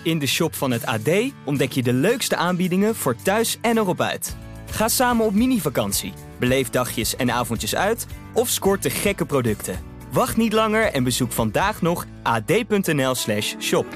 In de shop van het AD ontdek je de leukste aanbiedingen voor thuis en erop uit. Ga samen op mini-vakantie, beleef dagjes en avondjes uit of scoort de gekke producten. Wacht niet langer en bezoek vandaag nog ad.nl/shop.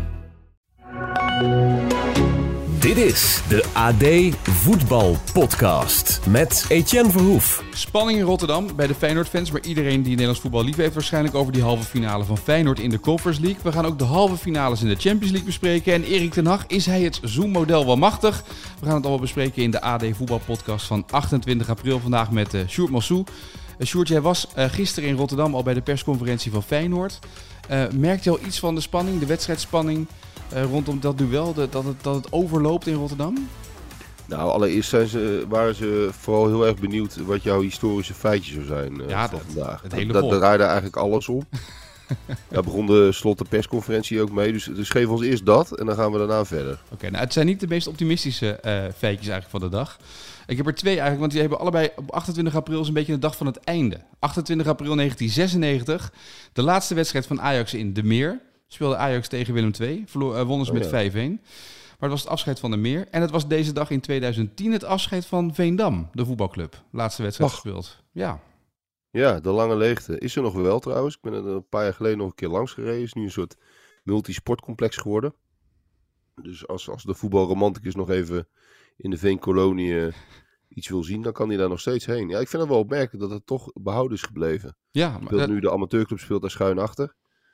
Dit is de AD Voetbal Podcast met Etienne Verhoef. Spanning in Rotterdam bij de Feyenoord-fans, maar iedereen die Nederlands voetbal lief heeft waarschijnlijk over die halve finale van Feyenoord in de Conference League. We gaan ook de halve finales in de Champions League bespreken. En Erik ten Hag, is hij het Zoom-model wel machtig? We gaan het allemaal bespreken in de AD Voetbal Podcast van 28 april. Vandaag met Sjoerd Massou. Sjoerd, jij was gisteren in Rotterdam al bij de persconferentie van Feyenoord. Merkte je al iets van de spanning, de wedstrijdspanning rondom dat duel, dat het overloopt in Rotterdam? Nou, allereerst waren ze vooral heel erg benieuwd wat jouw historische feitje zou zijn van vandaag. Daar draaide eigenlijk alles om. Daar begon de slot de persconferentie ook mee, dus geef ons eerst dat en dan gaan we daarna verder. Oké, nou het zijn niet de meest optimistische feitjes eigenlijk van de dag. Ik heb er twee eigenlijk, want die hebben allebei op 28 april is een beetje de dag van het einde. 28 april 1996, de laatste wedstrijd van Ajax in De Meer. Speelde Ajax tegen Willem II, wonnen ze met 5-1. Maar het was het afscheid van De Meer. En het was deze dag in 2010 het afscheid van Veendam, de voetbalclub. Laatste wedstrijd gespeeld. Ja, de lange leegte. Is er nog wel trouwens. Ik ben er een paar jaar geleden nog een keer langs gereden. Het is nu een soort multisportcomplex geworden. Dus als de voetbalromanticus nog even in de Veenkolonie iets wil zien, dan kan hij daar nog steeds heen. Ja, ik vind het wel opmerkelijk dat het toch behouden is gebleven. Ja, maar nu de amateurclub speelt daar schuin achter.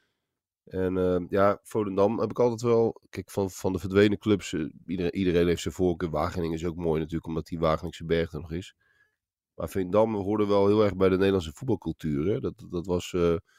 En Volendam heb ik altijd wel... Kijk, van de verdwenen clubs, iedereen heeft zijn voorkeur. Wageningen is ook mooi natuurlijk, omdat die Wageningse berg er nog is. Maar Veendam hoorde wel heel erg bij de Nederlandse voetbalcultuur. Hè? Dat was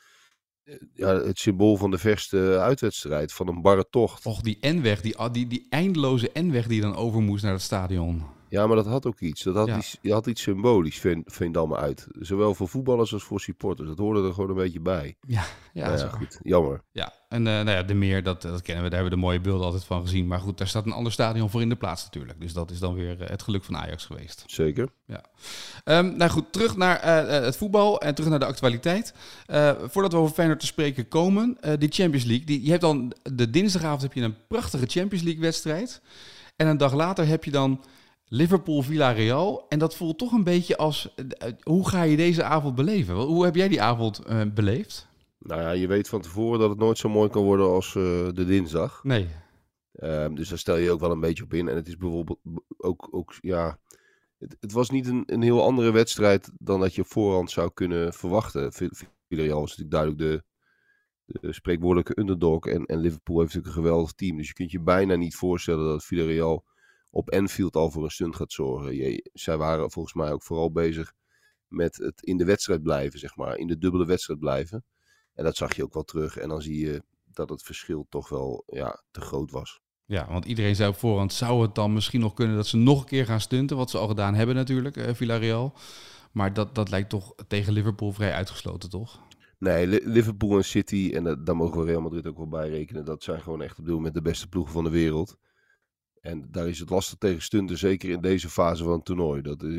het symbool van de verste uitwedstrijd, van een barre tocht. Och, die N-weg, die eindeloze N-weg die dan over moest naar het stadion. Ja, maar dat had ook iets. Die had iets symbolisch, Veendam uit. Zowel voor voetballers als voor supporters. Dat hoorde er gewoon een beetje bij. Ja, dat is goed. jammer. Ja, en De Meer, dat kennen we. Daar hebben we de mooie beelden altijd van gezien. Maar goed, daar staat een ander stadion voor in de plaats natuurlijk. Dus dat is dan weer het geluk van Ajax geweest. Zeker. Ja. Nou goed, terug naar het voetbal en terug naar de actualiteit. Voordat we over Feyenoord te spreken komen, die Champions League. Je hebt dan de dinsdagavond heb je een prachtige Champions League wedstrijd. En een dag later heb je dan Liverpool-Villarreal. En dat voelt toch een beetje als... hoe ga je deze avond beleven? Hoe heb jij die avond beleefd? Nou ja, je weet van tevoren dat het nooit zo mooi kan worden als de dinsdag. Nee. Dus daar stel je ook wel een beetje op in. En het is bijvoorbeeld ook het was niet een heel andere wedstrijd dan dat je op voorhand zou kunnen verwachten. Villarreal was natuurlijk duidelijk de spreekwoordelijke underdog. En Liverpool heeft natuurlijk een geweldig team. Dus je kunt je bijna niet voorstellen dat Villarreal op Anfield al voor een stunt gaat zorgen. Zij waren volgens mij ook vooral bezig met het in de wedstrijd blijven, zeg maar. In de dubbele wedstrijd blijven. En dat zag je ook wel terug. En dan zie je dat het verschil toch wel te groot was. Ja, want iedereen zei op voorhand, zou het dan misschien nog kunnen dat ze nog een keer gaan stunten? Wat ze al gedaan hebben natuurlijk, Villarreal. Maar dat lijkt toch tegen Liverpool vrij uitgesloten, toch? Nee, Liverpool en City, en daar mogen we Real Madrid ook wel bij rekenen. Dat zijn gewoon echt op dit moment de beste ploegen van de wereld. En daar is het lastig tegen stunten, zeker in deze fase van het toernooi.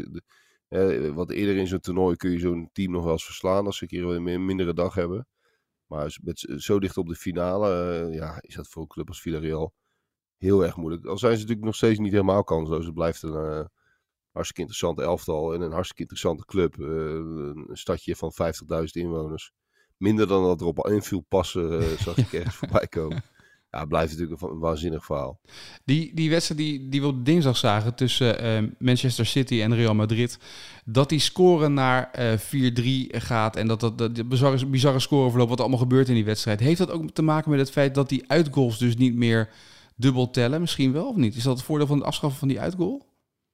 Wat eerder in zo'n toernooi kun je zo'n team nog wel eens verslaan als ze een keer een mindere dag hebben. Maar zo dicht op de finale is dat voor een club als Villarreal heel erg moeilijk. Al zijn ze natuurlijk nog steeds niet helemaal kansloos. Het blijft een hartstikke interessant elftal en een hartstikke interessante club. Een stadje van 50.000 inwoners. Minder dan dat er op Anfield passen, zag ik ergens voorbij komen. Ja, blijft natuurlijk een waanzinnig verhaal. Die wedstrijd die we op dinsdag zagen tussen Manchester City en Real Madrid, dat die score naar 4-3 gaat en dat bizarre scoreverloop, wat allemaal gebeurt in die wedstrijd, heeft dat ook te maken met het feit dat die uitgoals dus niet meer dubbel tellen? Misschien wel of niet? Is dat het voordeel van het afschaffen van die uitgoal?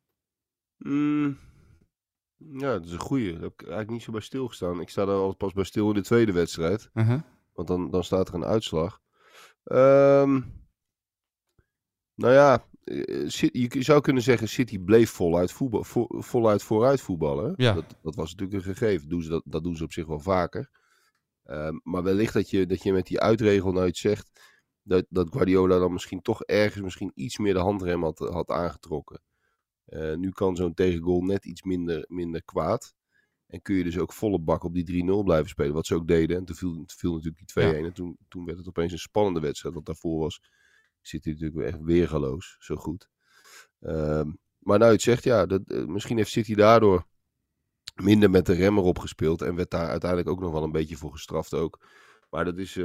Ja, dat is een goeie. Daar heb ik eigenlijk niet zo bij stilgestaan. Ik sta daar al pas bij stil in de tweede wedstrijd. Uh-huh. Want dan staat er een uitslag. Je zou kunnen zeggen, City bleef voluit vooruit voetballen. Ja. Dat was natuurlijk een gegeven. Dat doen ze op zich wel vaker. Maar wellicht dat je met die uitregel nou iets zegt, dat Guardiola dan misschien toch ergens iets meer de handrem had aangetrokken. Nu kan zo'n tegengoal net iets minder kwaad. En kun je dus ook volle bak op die 3-0 blijven spelen. Wat ze ook deden. En toen viel natuurlijk die 2-1. Ja. En toen werd het opeens een spannende wedstrijd. Want daarvoor was zit hij natuurlijk echt weergaloos, zo goed. Maar nou, het zegt, misschien heeft City daardoor minder met de remmer opgespeeld. En werd daar uiteindelijk ook nog wel een beetje voor gestraft ook. Maar dat is,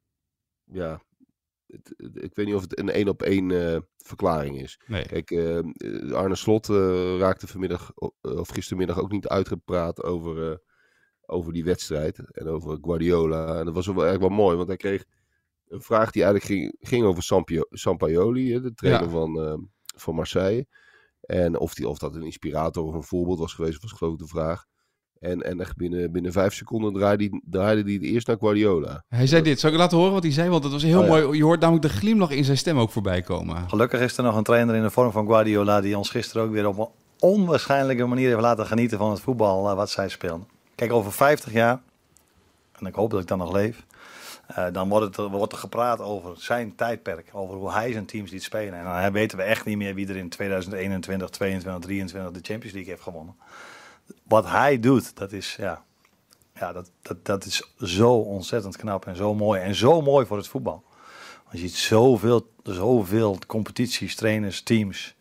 ik weet niet of het een 1-op-1 verklaring is. Nee. Kijk, Arne Slot raakte gistermiddag ook niet uitgepraat over die wedstrijd. En over Guardiola. En dat was wel eigenlijk wel mooi, want hij kreeg een vraag die eigenlijk ging over Sampaoli, de trainer van Marseille. En of dat een inspirator of een voorbeeld was geweest, was geloof ik de vraag. En echt binnen 5 seconden draaide hij het eerst naar Guardiola. Hij zei dit. Zal ik laten horen wat hij zei? Want het was heel mooi. Je hoort namelijk de glimlach in zijn stem ook voorbij komen. Gelukkig is er nog een trainer in de vorm van Guardiola die ons gisteren ook weer op een onwaarschijnlijke manier heeft laten genieten van het voetbal wat zij speelden. Kijk, over 50 jaar, en ik hoop dat ik dan nog leef, dan wordt er gepraat over zijn tijdperk, over hoe hij zijn teams liet spelen. En dan weten we echt niet meer wie er in 2021, 22, 23 de Champions League heeft gewonnen. Wat hij doet, dat is, dat is zo ontzettend knap en zo mooi. En zo mooi voor het voetbal. Want je ziet zoveel competities, trainers, teams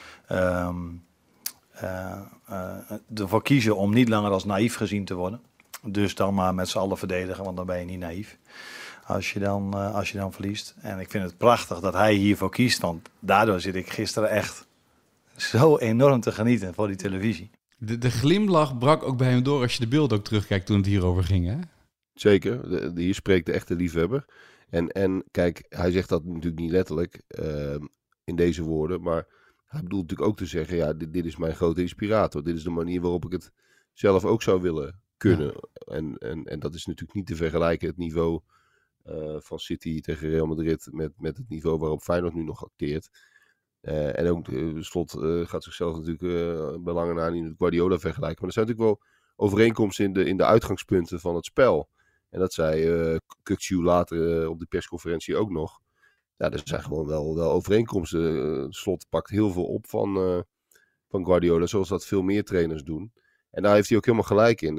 ervoor kiezen om niet langer als naïef gezien te worden. Dus dan maar met z'n allen verdedigen, want dan ben je niet naïef. Als je dan verliest. En ik vind het prachtig dat hij hiervoor kiest. Want daardoor zit ik gisteren echt zo enorm te genieten voor die televisie. De glimlach brak ook bij hem door als je de beelden ook terugkijkt toen het hierover ging, hè? Zeker. Hier spreekt de echte liefhebber. En kijk, hij zegt dat natuurlijk niet letterlijk in deze woorden. Maar hij bedoelt natuurlijk ook te zeggen, dit is mijn grote inspirator. Dit is de manier waarop ik het zelf ook zou willen kunnen. Ja. En dat is natuurlijk niet te vergelijken, het niveau van City tegen Real Madrid met het niveau waarop Feyenoord nu nog acteert. En ook Slot gaat zichzelf natuurlijk belangen aan in het Guardiola vergelijken. Maar er zijn natuurlijk wel overeenkomsten in de uitgangspunten van het spel. En dat zei Kukçu later op de persconferentie ook nog. Ja, er zijn gewoon wel overeenkomsten. Slot pakt heel veel op van Guardiola, zoals dat veel meer trainers doen. En daar heeft hij ook helemaal gelijk in.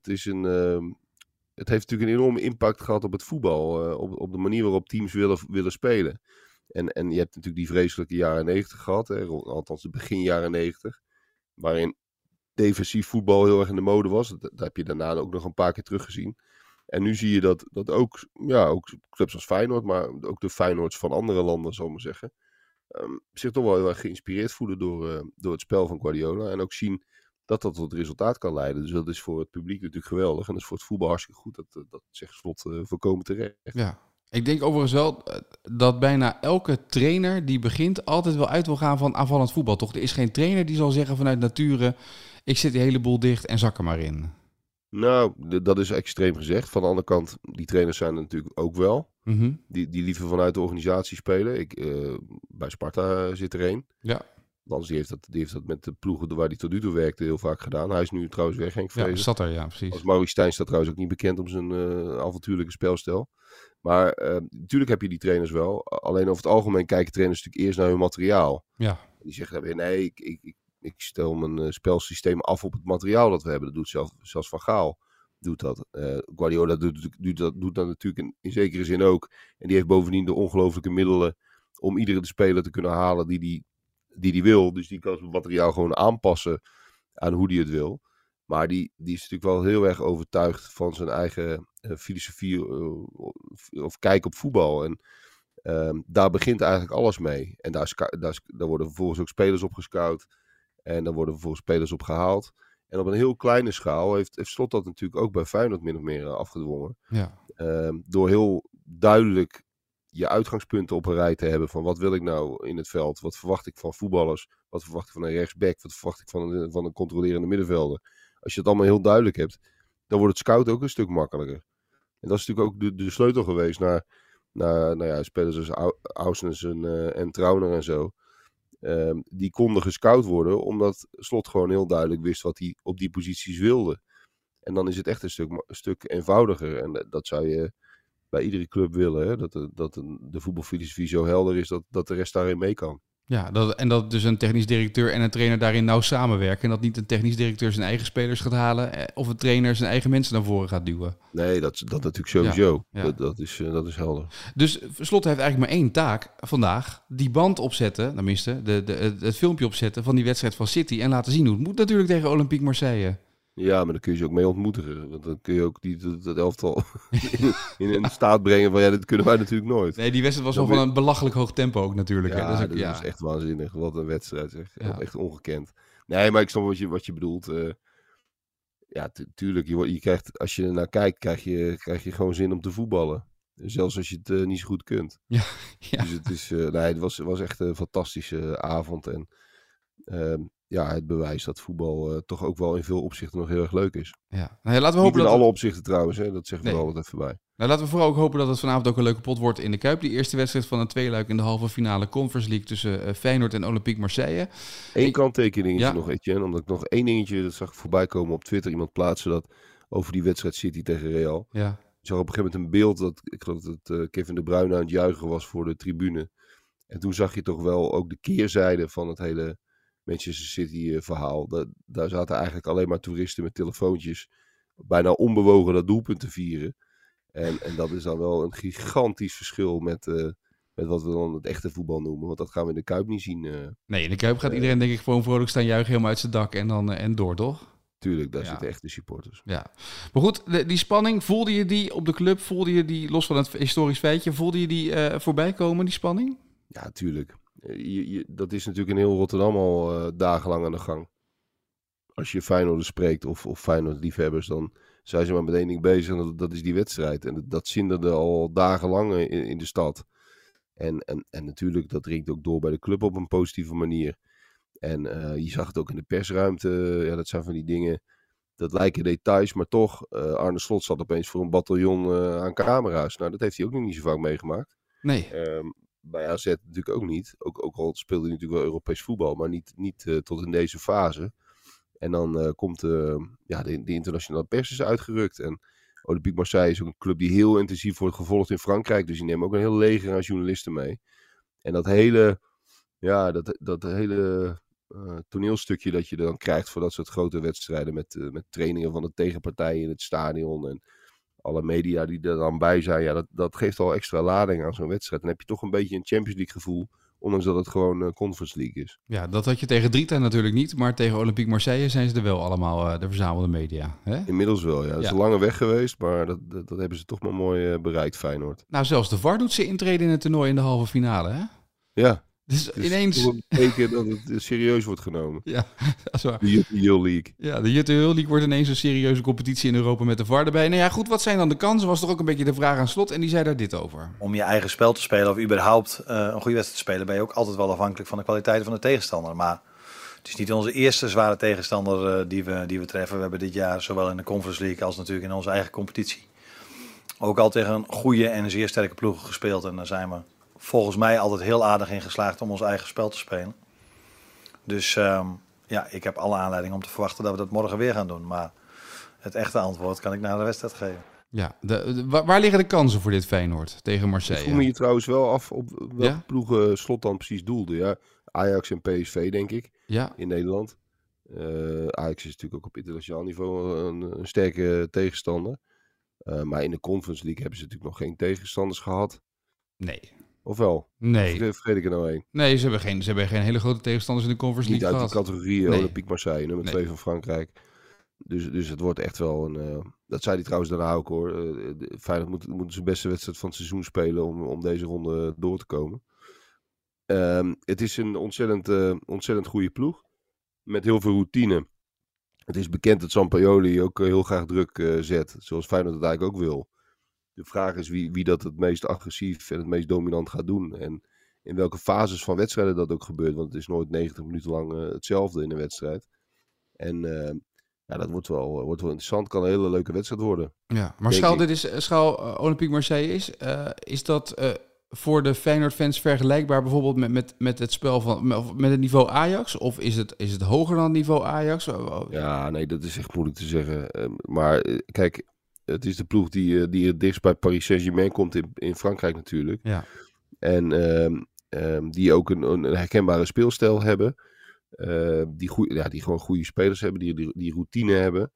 Het heeft natuurlijk een enorme impact gehad op het voetbal. Op de manier waarop teams willen spelen. En je hebt natuurlijk die vreselijke jaren 90 gehad. Hè, althans de begin jaren 90. Waarin defensief voetbal heel erg in de mode was. Dat heb je daarna ook nog een paar keer teruggezien. En nu zie je dat ook clubs als Feyenoord, maar ook de Feyenoords van andere landen, zal ik maar zeggen, zich toch wel heel erg geïnspireerd voelen door het spel van Guardiola. En ook zien dat tot resultaat kan leiden. Dus dat is voor het publiek natuurlijk geweldig. En dat is voor het voetbal hartstikke goed. Dat zegt Slot volkomen terecht. Ja. Ik denk overigens wel dat bijna elke trainer die begint altijd wel uit wil gaan van aanvallend voetbal. Toch? Er is geen trainer die zal zeggen vanuit nature, ik zet die hele boel dicht en zak er maar in. Nou, dat is extreem gezegd. Van de andere kant, die trainers zijn er natuurlijk ook wel. Mm-hmm. Die liever vanuit de organisatie spelen. Bij Sparta zit er een. Ja. Want die heeft dat met de ploegen waar hij tot nu toe werkte heel vaak gedaan. Hij is nu trouwens weg, Henk Vrezen. Ja, zat er, ja, precies. Als Maurice Stijn staat trouwens ook niet bekend om zijn avontuurlijke spelstijl. Maar natuurlijk heb je die trainers wel. Alleen over het algemeen kijken trainers natuurlijk eerst naar hun materiaal. Ja. Die zeggen dan weer, nee, ik stel mijn spelsysteem af op het materiaal dat we hebben. Dat doet zelfs Van Gaal. Doet dat. Guardiola doet dat natuurlijk in zekere zin ook. En die heeft bovendien de ongelooflijke middelen om iedere speler te kunnen halen die wil. Dus die kan het materiaal gewoon aanpassen aan hoe die het wil. Maar die is natuurlijk wel heel erg overtuigd van zijn eigen filosofie of kijk op voetbal. En daar begint eigenlijk alles mee. En daar worden vervolgens ook spelers op gescout. En daar worden vervolgens spelers op gehaald. En op een heel kleine schaal heeft Slot dat natuurlijk ook bij Feyenoord min of meer afgedwongen. Ja. Door heel duidelijk je uitgangspunten op een rij te hebben van wat wil ik nou in het veld? Wat verwacht ik van voetballers? Wat verwacht ik van een rechtsback? Wat verwacht ik van een controlerende middenvelder? Als je het allemaal heel duidelijk hebt, dan wordt het scout ook een stuk makkelijker. En dat is natuurlijk ook de sleutel geweest naar spelers als Ausnes en Trauner en zo. Die konden gescout worden, omdat Slot gewoon heel duidelijk wist wat hij op die posities wilde. En dan is het echt een stuk eenvoudiger. En dat zou je bij iedere club willen. Hè? Dat de voetbalfilosofie zo helder is dat de rest daarin mee kan. Ja, dat dus een technisch directeur en een trainer daarin nauw samenwerken. En dat niet een technisch directeur zijn eigen spelers gaat halen of een trainer zijn eigen mensen naar voren gaat duwen. Nee, dat natuurlijk sowieso. Ja. Dat is helder. Dus Slot heeft eigenlijk maar één taak vandaag. Die band opzetten, tenminste, het filmpje opzetten van die wedstrijd van City. En laten zien hoe het moet natuurlijk tegen Olympique Marseille. Ja, maar dan kun je ze ook mee ontmoedigen. Want dan kun je ook dat elftal in een staat brengen van dat kunnen wij natuurlijk nooit. Nee, die wedstrijd was wel van een belachelijk hoog tempo ook natuurlijk. Ja, hè? dat is echt waanzinnig. Wat een wedstrijd zeg. Ja. Echt ongekend. Nee, maar ik snap wat je bedoelt. Tuurlijk, je krijgt, als je ernaar kijkt, krijg je gewoon zin om te voetballen. Zelfs als je het niet zo goed kunt. Ja. Dus het was echt een fantastische avond. En het bewijst dat voetbal toch ook wel in veel opzichten nog heel erg leuk is. Ja. Nou, laten we hopen niet in dat alle opzichten trouwens, hè? Dat zeggen we er altijd even bij. Nou, laten we vooral ook hopen dat het vanavond ook een leuke pot wordt in de Kuip. Die eerste wedstrijd van een tweeluik in de halve finale Conference League tussen Feyenoord en Olympique Marseille. Eén kanttekeningetje nog, Etienne. Omdat ik nog één dingetje, dat zag ik voorbij komen op Twitter. Iemand plaatsen dat over die wedstrijd City tegen Real. Ja. Ik zag op een gegeven moment een beeld dat, ik geloof dat Kevin De Bruyne aan het juichen was voor de tribune. En toen zag je toch wel ook de keerzijde van het hele Manchester City verhaal. Daar zaten eigenlijk alleen maar toeristen met telefoontjes bijna onbewogen dat doelpunt te vieren. En dat is dan wel een gigantisch verschil met wat we dan het echte voetbal noemen. Want dat gaan we in de Kuip niet zien. Nee, in de Kuip gaat iedereen denk ik gewoon vrolijk staan juichen helemaal uit zijn dak en door, toch? Tuurlijk, daar zitten echte supporters. Ja, maar goed, die spanning, voelde je die op de club? Voelde je die, los van het historisch feitje, voelde je die voorbij komen, die spanning? Ja, tuurlijk. Dat is natuurlijk in heel Rotterdam al dagenlang aan de gang. Als je Feyenoorders spreekt of Feyenoord-liefhebbers, dan zijn ze maar met één ding bezig en dat is die wedstrijd. En dat zinderde al dagenlang in de stad. En natuurlijk, dat dringt ook door bij de club op een positieve manier. En je zag het ook in de persruimte. Ja, dat zijn van die dingen, dat lijken details, maar toch. Arne Slot zat opeens voor een bataljon aan camera's. Nou, dat heeft hij ook nog niet zo vaak meegemaakt. Nee. Bij AZ natuurlijk ook niet. Ook al speelde hij natuurlijk wel Europees voetbal, maar niet tot in deze fase. En dan komt de internationale pers is uitgerukt. En Olympique Marseille is ook een club die heel intensief wordt gevolgd in Frankrijk. Dus die nemen ook een heel leger aan journalisten mee. En dat hele toneelstukje dat je dan krijgt voor dat soort grote wedstrijden met trainingen van de tegenpartij in het stadion en alle media die er dan bij zijn, ja, dat geeft al extra lading aan zo'n wedstrijd. Dan heb je toch een beetje een Champions League gevoel, ondanks dat het gewoon Conference League is. Ja, dat had je tegen Drita natuurlijk niet, maar tegen Olympique Marseille zijn ze er wel allemaal, de verzamelde media. Hè? Inmiddels wel, ja. Het is een lange weg geweest, maar dat hebben ze toch maar mooi bereikt, Feyenoord. Nou, zelfs de VAR doet ze intreden in het toernooi in de halve finale, hè? Ja. Dus ineens een teken dat het serieus wordt genomen. Ja, dat is waar. De Jutte League. Ja, de Jutte League wordt ineens een serieuze competitie in Europa met de VAR erbij. Nou ja, goed, wat zijn dan de kansen? Was toch ook een beetje de vraag aan Slot en die zei daar dit over. Om je eigen spel te spelen of überhaupt een goede wedstrijd te spelen, ben je ook altijd wel afhankelijk van de kwaliteiten van de tegenstander. Maar het is niet onze eerste zware tegenstander die we treffen. We hebben dit jaar zowel in de Conference League als natuurlijk in onze eigen competitie ook al tegen een goede en zeer sterke ploeg gespeeld. En daar zijn we volgens mij altijd heel aardig in geslaagd om ons eigen spel te spelen. Dus ik heb alle aanleiding om te verwachten dat we dat morgen weer gaan doen. Maar het echte antwoord kan ik na de wedstrijd geven. Ja, waar liggen de kansen voor dit Feyenoord tegen Marseille? Ik vroeg me je trouwens wel af op welke ploegen Slot dan precies doelde. Ja, Ajax en PSV denk ik, in Nederland. Ajax is natuurlijk ook op internationaal niveau een sterke tegenstander. Maar in de Conference League hebben ze natuurlijk nog geen tegenstanders gehad. Nee. Of wel? Nee. Vergeet ik er nou één? Nee, ze hebben geen hele grote tegenstanders in de Conference League gehad. Niet uit de categorie Olympique Marseille, nummer 2 van Frankrijk. Dus het wordt echt wel een... dat zei hij trouwens daarna ook hoor. Feyenoord moet zijn beste wedstrijd van het seizoen spelen om deze ronde door te komen. Het is een ontzettend goede ploeg. Met heel veel routine. Het is bekend dat Sampaoli ook heel graag druk zet. Zoals Feyenoord het eigenlijk ook wil. De vraag is wie dat het meest agressief en het meest dominant gaat doen. En in welke fases van wedstrijden dat ook gebeurt. Want het is nooit 90 minuten lang hetzelfde in een wedstrijd. En dat wordt wel interessant. Kan een hele leuke wedstrijd worden. Ja, maar schaal Olympique Marseille is dat voor de Feyenoord-fans vergelijkbaar bijvoorbeeld met het spel met het niveau Ajax? Of is het hoger dan het niveau Ajax? Ja, nee, dat is echt moeilijk te zeggen. Maar kijk, het is de ploeg die het dichtst bij Paris Saint-Germain komt in Frankrijk natuurlijk. Ja. En Die ook een herkenbare speelstijl hebben. Die gewoon goede spelers hebben, die routine hebben.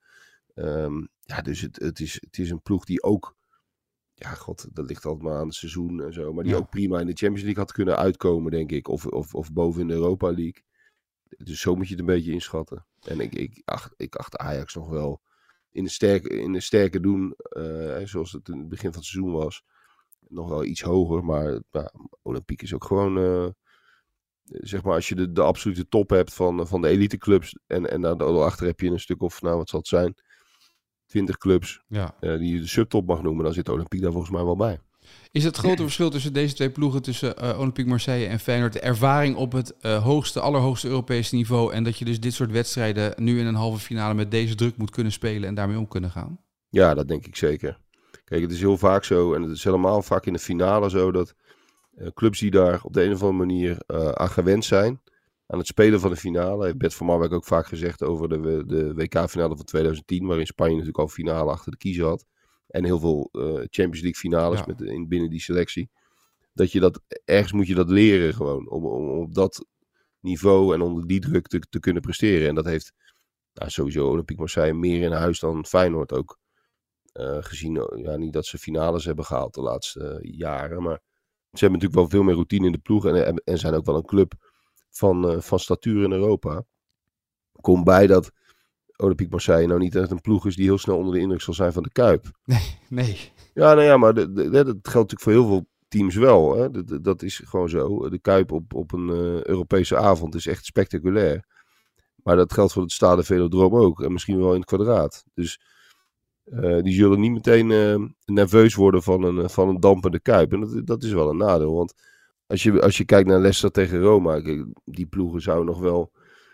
Dus het is een ploeg die ook... Ja, god, dat ligt altijd maar aan het seizoen en zo. Maar die ook prima in de Champions League had kunnen uitkomen, denk ik. Of boven in de Europa League. Dus zo moet je het een beetje inschatten. En ik acht Ajax nog wel in de sterke doen, zoals het in het begin van het seizoen was. Nog wel iets hoger, maar Olympique is ook gewoon... zeg maar, als je de absolute top hebt van de eliteclubs en daarachter heb je een stuk of, wat zal het zijn, 20 clubs die je de subtop mag noemen, dan zit Olympique daar volgens mij wel bij. Is het grote verschil tussen deze twee ploegen, tussen Olympique Marseille en Feyenoord, de ervaring op het allerhoogste Europese niveau en dat je dus dit soort wedstrijden nu in een halve finale met deze druk moet kunnen spelen en daarmee om kunnen gaan? Ja, dat denk ik zeker. Kijk, het is heel vaak zo, en het is helemaal vaak in de finale zo, dat clubs die daar op de een of andere manier aan gewend zijn, aan het spelen van de finale, heeft Bert van Marwijk ook vaak gezegd over de WK-finale van 2010, waarin Spanje natuurlijk al finale achter de kiezer had. En heel veel Champions League finales binnen die selectie. Ergens moet je dat leren gewoon, om op dat niveau en onder die druk te kunnen presteren. En dat heeft sowieso Olympique Marseille meer in huis dan Feyenoord ook. Gezien, niet dat ze finales hebben gehaald de laatste jaren, maar ze hebben natuurlijk wel veel meer routine in de ploeg en zijn ook wel een club van statuur in Europa. Komt bij dat Olympique Marseille nou niet echt een ploeg is die heel snel onder de indruk zal zijn van de Kuip. Nee. Ja, maar dat geldt natuurlijk voor heel veel teams wel. Hè? Dat is gewoon zo. De Kuip op een Europese avond is echt spectaculair. Maar dat geldt voor het Stade Velodrome ook. En misschien wel in het kwadraat. Dus die zullen niet meteen nerveus worden van een dampende Kuip. En dat is wel een nadeel. Want als je kijkt naar Leicester tegen Roma, die ploegen zouden nog wel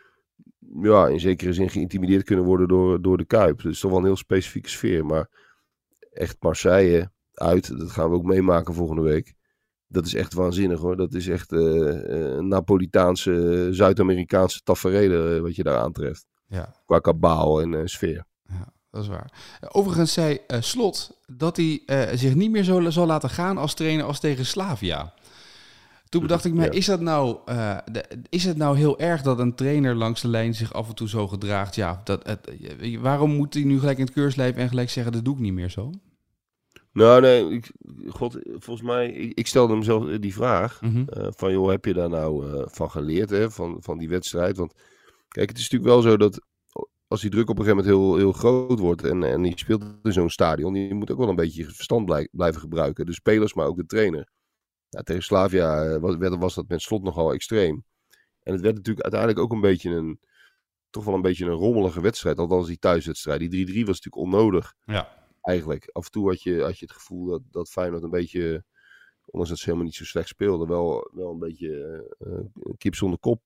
in zekere zin geïntimideerd kunnen worden door de Kuip. Dus toch wel een heel specifieke sfeer. Maar echt Marseille uit, dat gaan we ook meemaken volgende week. Dat is echt waanzinnig hoor. Dat is echt een Napolitaanse, Zuid-Amerikaanse tafereel wat je daar aantreft. Ja. Qua kabaal en sfeer. Ja, dat is waar. Overigens zei Slot dat hij zich niet meer zo zal laten gaan als trainer als tegen Slavia. Toen bedacht ik me, is het nou heel erg dat een trainer langs de lijn zich af en toe zo gedraagt? Ja, waarom moet hij nu gelijk in het keurslijf en gelijk zeggen, dat doe ik niet meer zo? Nou, nee, volgens mij, ik stelde hem zelf die vraag. Van, joh, heb je daar nou van geleerd, hè, van die wedstrijd? Want, kijk, het is natuurlijk wel zo dat als die druk op een gegeven moment heel, heel groot wordt en je speelt in zo'n stadion, je moet ook wel een beetje je verstand blijven gebruiken. De spelers, maar ook de trainer. Ja, tegen Slavia was dat met Slot nogal extreem. En het werd natuurlijk uiteindelijk ook toch wel een beetje een rommelige wedstrijd. Althans die thuiswedstrijd. Die 3-3 was natuurlijk onnodig. Ja. Eigenlijk. Af en toe had je het gevoel dat Feyenoord een beetje, ondanks dat ze helemaal niet zo slecht speelden, wel een beetje kip zonder kop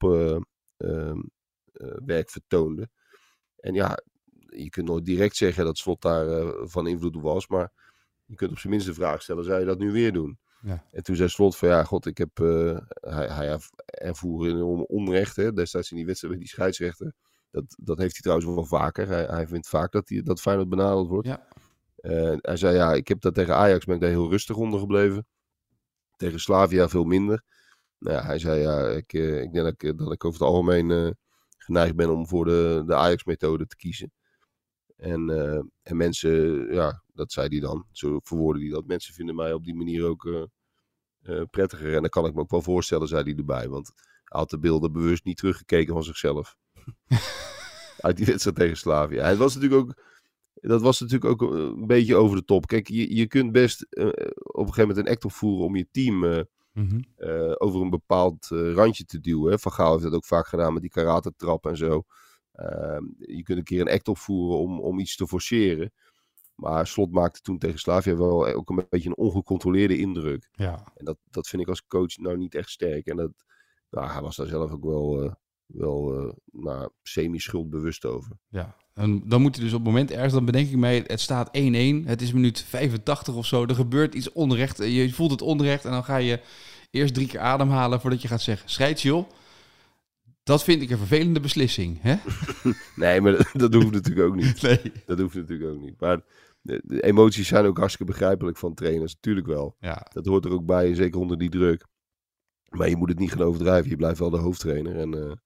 werk vertoonde. En ja, je kunt nooit direct zeggen dat Slot daar van invloed was. Maar je kunt op zijn minst de vraag stellen, zou je dat nu weer doen? Ja. En toen zei Slot van ik heb... hij ervoer onrecht, hè, destijds in die wedstrijd met die scheidsrechter. Dat heeft hij trouwens wel vaker. Hij vindt vaak dat Feyenoord benadeeld wordt. Ja. Hij zei, ik heb dat tegen Ajax, ben ik daar heel rustig onder gebleven. Tegen Slavia veel minder. Nou ja, hij zei, ik denk dat ik over het algemeen geneigd ben om voor de Ajax-methode te kiezen. En mensen, dat zei hij dan, zo verwoordde hij dat. Mensen vinden mij op die manier ook prettiger. En dat kan ik me ook wel voorstellen, zei hij erbij. Want hij had de beelden bewust niet teruggekeken van zichzelf. Uit die wedstrijd tegen Slavia. Dat was natuurlijk ook een beetje over de top. Kijk, je kunt best op een gegeven moment een act opvoeren om je team over een bepaald randje te duwen. Hè. Van Gaal heeft dat ook vaak gedaan met die karate-trap en zo. Je kunt een keer een act opvoeren om iets te forceren. Maar Slot maakte toen tegen Slavia wel ook een beetje een ongecontroleerde indruk. Ja. En dat vind ik als coach nou niet echt sterk. En hij was daar zelf ook wel semi-schuldbewust over. Ja, en dan moet hij dus op het moment ergens, dan bedenk ik mij, het staat 1-1. Het is minuut 85 of zo. Er gebeurt iets onrecht. Je voelt het onrecht en dan ga je eerst 3 keer ademhalen voordat je gaat zeggen, scheids joh. Dat vind ik een vervelende beslissing, hè? Nee, maar dat hoeft natuurlijk ook niet. Nee. Dat hoeft natuurlijk ook niet. Maar de emoties zijn ook hartstikke begrijpelijk van trainers, natuurlijk wel. Ja. Dat hoort er ook bij, zeker onder die druk. Maar je moet het niet gaan overdrijven. Je blijft wel de hoofdtrainer. En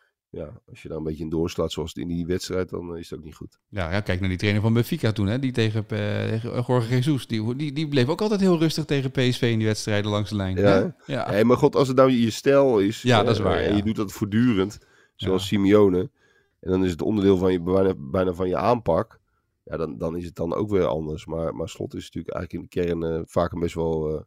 als je daar een beetje in doorslaat zoals het in die wedstrijd, dan is het ook niet goed. Ja, kijk naar die trainer van Benfica toen, hè? Die tegen Jorge Jesus. Die bleef ook altijd heel rustig tegen PSV in die wedstrijden langs de lijn. Ja, ja. Hey, maar god, als het nou je stijl is, Ja, dat is waar, en je doet dat voortdurend, zoals Ja. Simeone, en dan is het onderdeel van je bijna van je aanpak, ja, dan is het dan ook weer anders. Maar Slot is natuurlijk eigenlijk in de kern vaak een best wel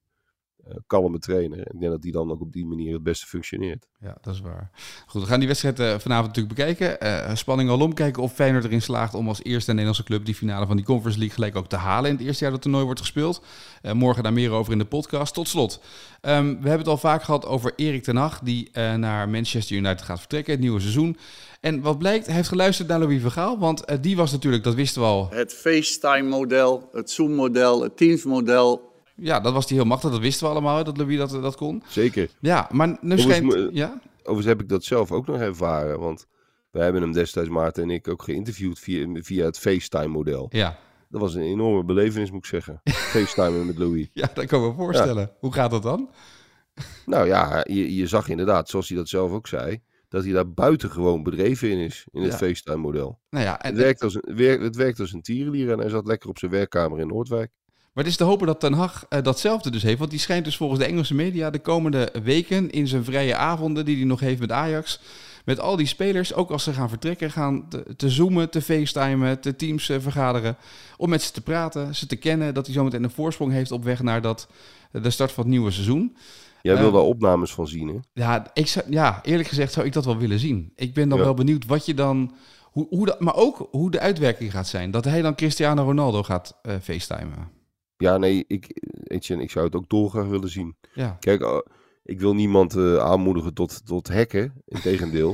kalme trainer. Ik denk dat die dan ook op die manier het beste functioneert. Ja, dat is waar. Goed, we gaan die wedstrijd vanavond natuurlijk bekijken. Spanning alom, kijken of Feyenoord erin slaagt om als eerste Nederlandse club die finale van die Conference League gelijk ook te halen in het eerste jaar dat het toernooi wordt gespeeld. Morgen daar meer over in de podcast. Tot slot, we hebben het al vaak gehad over Erik ten Hag, die naar Manchester United gaat vertrekken, het nieuwe seizoen. En wat blijkt, hij heeft geluisterd naar Louis van Gaal, want die was natuurlijk, dat wisten we al. Het FaceTime-model, het Zoom-model, het Teams-model. Ja, dat was hij heel machtig, dat wisten we allemaal, dat Louis dat kon. Zeker. Ja, maar nu schijnt... Ja? Overigens heb ik dat zelf ook nog ervaren, want wij hebben hem destijds, Maarten en ik, ook geïnterviewd via het FaceTime-model. Ja. Dat was een enorme belevenis, moet ik zeggen. FaceTime met Louis. Ja, dat kan ik me voorstellen. Ja. Hoe gaat dat dan? Nou ja, je zag inderdaad, zoals hij dat zelf ook zei, dat hij daar buitengewoon bedreven in is, in het FaceTime-model. Nou ja, het werkt als een tierenlier en hij zat lekker op zijn werkkamer in Noordwijk. Maar het is te hopen dat Ten Hag datzelfde dus heeft. Want die schijnt dus volgens de Engelse media de komende weken in zijn vrije avonden die hij nog heeft met Ajax, met al die spelers, ook als ze gaan vertrekken, gaan te zoomen, te facetimen, te teams vergaderen, om met ze te praten, ze te kennen, dat hij zometeen een voorsprong heeft op weg naar de start van het nieuwe seizoen. Jij wil daar opnames van zien, hè? Ja, eerlijk gezegd zou ik dat wel willen zien. Ik ben dan wel benieuwd wat je dan... maar ook hoe de uitwerking gaat zijn. Dat hij dan Cristiano Ronaldo gaat facetimen. Ja, nee, Etienne, ik zou het ook dolgraag willen zien. Ja. Kijk, ik wil niemand aanmoedigen tot hacken. Integendeel.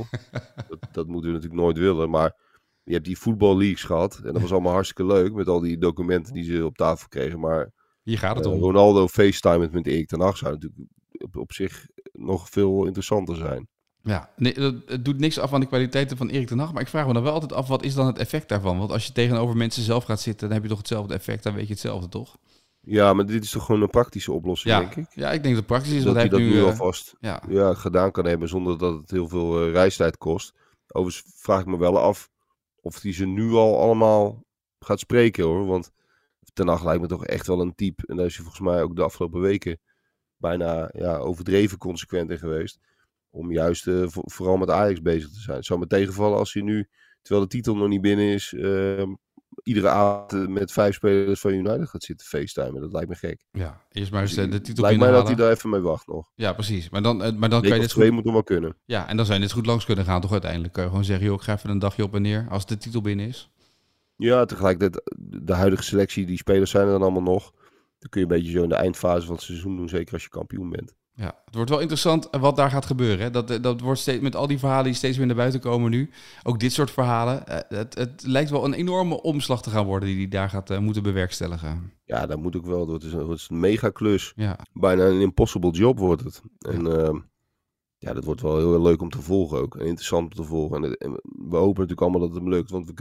dat moeten we natuurlijk nooit willen. Maar je hebt die voetballeagues gehad. En dat was allemaal hartstikke leuk. Met al die documenten die ze op tafel kregen. Maar hier gaat het om. Ronaldo FaceTime met Erik ten Hag zou natuurlijk op zich nog veel interessanter zijn. Ja, nee, het doet niks af aan de kwaliteiten van Erik ten Hag. Maar ik vraag me dan wel altijd af, wat is dan het effect daarvan? Want als je tegenover mensen zelf gaat zitten, dan heb je toch hetzelfde effect. Dan weet je hetzelfde, toch? Ja, maar dit is toch gewoon een praktische oplossing, denk ik. Ja, ik denk dat het praktisch is. Dat hij dat nu alvast ja, gedaan kan hebben zonder dat het heel veel reistijd kost. Overigens vraag ik me wel af of hij ze nu al allemaal gaat spreken, hoor. Want Ten Hag lijkt me toch echt wel een type. En daar is hij volgens mij ook de afgelopen weken bijna overdreven consequent in geweest. Om juist vooral met Ajax bezig te zijn. Het zou me tegenvallen als hij nu, terwijl de titel nog niet binnen is, iedere avond met 5 spelers van United gaat zitten facetimen. Dat lijkt me gek. Ja, eerst maar eens de titel binnenhalen. Lijkt mij dat hij daar even mee wacht nog. Ja, precies. Maar dan kan je dit goed... moet nog wel kunnen. Ja, en dan zou je dit goed langs kunnen gaan, toch uiteindelijk? Kun je gewoon zeggen, joh, ik ga even een dagje op en neer als de titel binnen is. Ja, tegelijkertijd, de huidige selectie, die spelers zijn er dan allemaal nog. Dan kun je een beetje zo in de eindfase van het seizoen doen, zeker als je kampioen bent. Ja, het wordt wel interessant wat daar gaat gebeuren. Hè? Dat wordt steeds, met al die verhalen die steeds weer naar buiten komen nu. Ook dit soort verhalen. Het lijkt wel een enorme omslag te gaan worden die hij daar gaat moeten bewerkstelligen. Ja, dat moet ook wel. Het is een mega klus. Ja. Bijna een impossible job wordt het. En dat wordt wel heel leuk om te volgen ook. En interessant om te volgen. En we hopen natuurlijk allemaal dat het hem lukt. Want we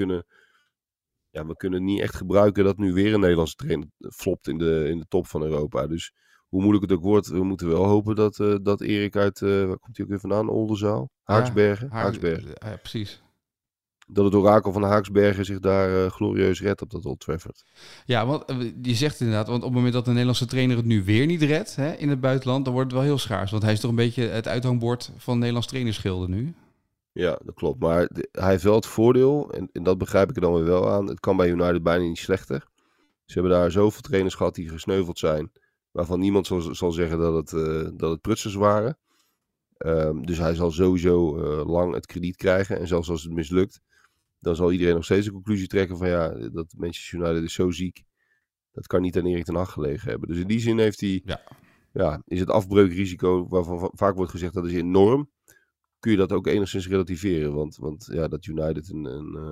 kunnen niet echt gebruiken dat nu weer een Nederlandse trainer flopt in de top van Europa. Dus hoe moeilijk het ook wordt, we moeten wel hopen dat Erik uit, waar komt hij ook weer vandaan? Oldenzaal? Haaksbergen? Haaksbergen. Ja, precies. Dat het orakel van Haaksbergen zich daar glorieus redt op dat Old Trafford. Ja, want je zegt inderdaad, want op het moment dat de Nederlandse trainer het nu weer niet redt in het buitenland, dan wordt het wel heel schaars. Want hij is toch een beetje het uithangbord van Nederlands trainersgilde nu. Ja, dat klopt. Maar hij heeft wel het voordeel, en dat begrijp ik er dan weer wel aan, het kan bij United bijna niet slechter. Ze hebben daar zoveel trainers gehad die gesneuveld zijn, waarvan niemand zal zeggen dat het prutsers waren. Dus hij zal sowieso lang het krediet krijgen. En zelfs als het mislukt, dan zal iedereen nog steeds de conclusie trekken van dat Manchester United is zo ziek. Dat kan niet aan Erik ten Hag gelegen hebben. Dus in die zin heeft hij, is het afbreukrisico, waarvan vaak wordt gezegd dat is enorm, kun je dat ook enigszins relativeren. Want dat United een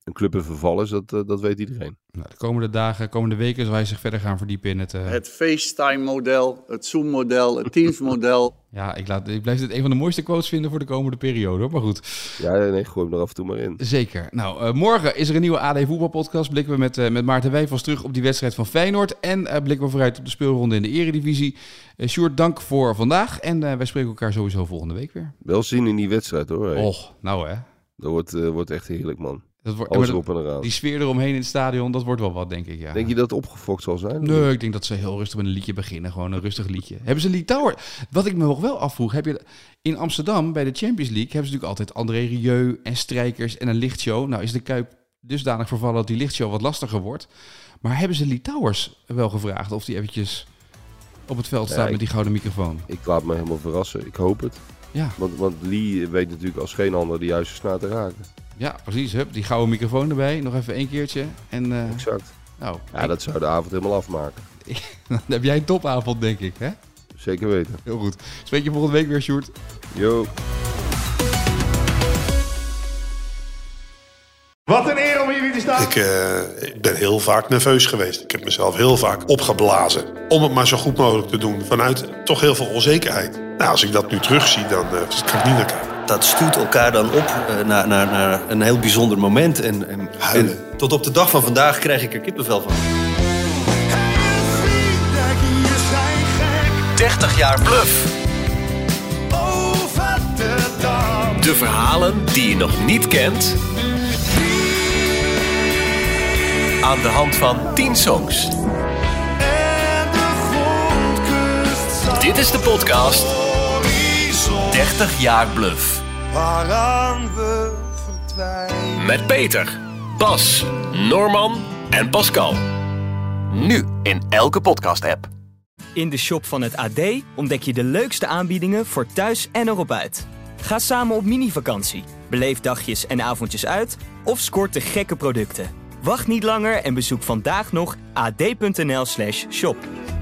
een club in verval is, dat weet iedereen. Nou, de komende dagen, komende weken zal hij zich verder gaan verdiepen in het... Het FaceTime-model, het Zoom-model, het Teams-model. Ja, ik blijf dit een van de mooiste quotes vinden voor de komende periode, hoor. Maar goed. Ja, nee, gooi hem er af en toe maar in. Zeker. Nou, morgen is er een nieuwe AD Voetbalpodcast. Blikken we met Maarten Wijfels terug op die wedstrijd van Feyenoord. En blikken we vooruit op de speelronde in de Eredivisie. Sjoerd, dank voor vandaag. En wij spreken elkaar sowieso volgende week weer. Wel zien in die wedstrijd, hoor. Hey. Och, nou hè. Dat wordt echt heerlijk, man. Dat wordt, alles erop en eraan. Die sfeer eromheen in het stadion, dat wordt wel wat, denk ik. Ja. Denk je dat het opgefokt zal zijn? Nee, ik denk dat ze heel rustig met een liedje beginnen. Gewoon een rustig liedje. Hebben ze Lee Tower? Wat ik me nog wel afvroeg. In Amsterdam, bij de Champions League, hebben ze natuurlijk altijd André Rieu en strijkers en een lichtshow. Nou is de Kuip dusdanig vervallen dat die lichtshow wat lastiger wordt. Maar hebben ze Lee Towers wel gevraagd of die eventjes op het veld staat met die gouden microfoon? Ik laat me helemaal verrassen. Ik hoop het. Ja. Want Lee weet natuurlijk als geen ander de juiste snaar te raken. Ja, precies. Hup, die gouden microfoon erbij. Nog even 1 keertje. En, exact. Nou, dat zou de avond helemaal afmaken. Dan heb jij een topavond, denk ik, hè? Zeker weten. Heel goed. Spreek je volgende week weer, Sjoerd. Yo. Wat een eer om hier te staan. Ik ben heel vaak nerveus geweest. Ik heb mezelf heel vaak opgeblazen. Om het maar zo goed mogelijk te doen. Vanuit toch heel veel onzekerheid. Nou, als ik dat nu terugzie, dan kan ik niet naar kijken. Dat stuurt elkaar dan op naar een heel bijzonder moment. En tot op de dag van vandaag krijg ik er kippenvel van. 30 jaar Bluff. De verhalen die je nog niet kent. Aan de hand van 10 songs. Dit is de podcast 30 jaar Bluff. Waaraan we verdwijnen. Met Peter, Bas, Norman en Pascal. Nu in elke podcast-app. In de shop van het AD ontdek je de leukste aanbiedingen voor thuis en erop uit. Ga samen op mini-vakantie, beleef dagjes en avondjes uit of scoort de gekke producten. Wacht niet langer en bezoek vandaag nog ad.nl/shop.